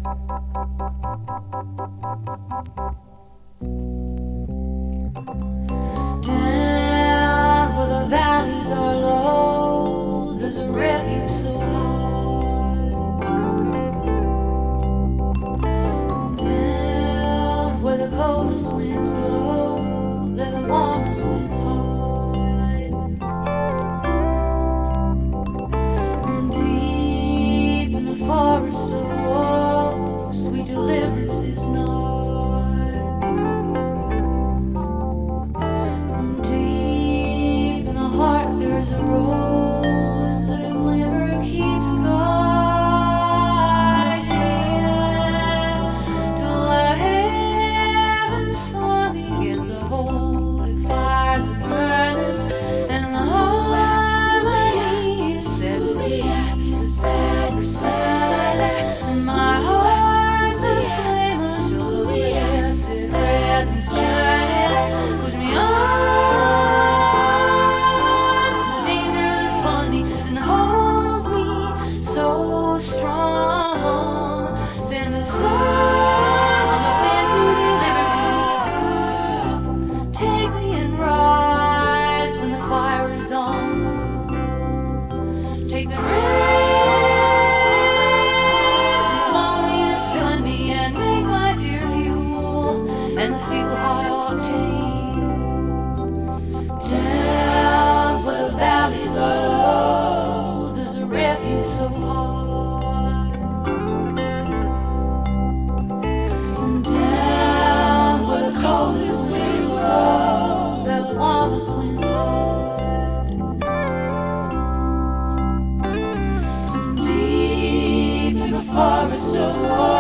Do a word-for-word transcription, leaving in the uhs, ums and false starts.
Down where the valleys are low, there's a refuge so high. Down where the coldest winds blow, they're the warmest winds hide. Deep in the forest of woe, sweet deliverance is nigh. There's a rose that a glimmer keeps guiding till the heaven sun begins. The holy fires are burning and the harmony is set free. The sad beside and my heart's aflame until the blessed heaven's shining. Push me on. Strong, send a song on the wind to deliver me. Take me and rise when the fire is on. Take the rays and the loneliness filling me and make my fear fuel and the fuel high octane. Down where the valleys are low, there's a refuge so hard. Winds hard. Deep in the forest of war.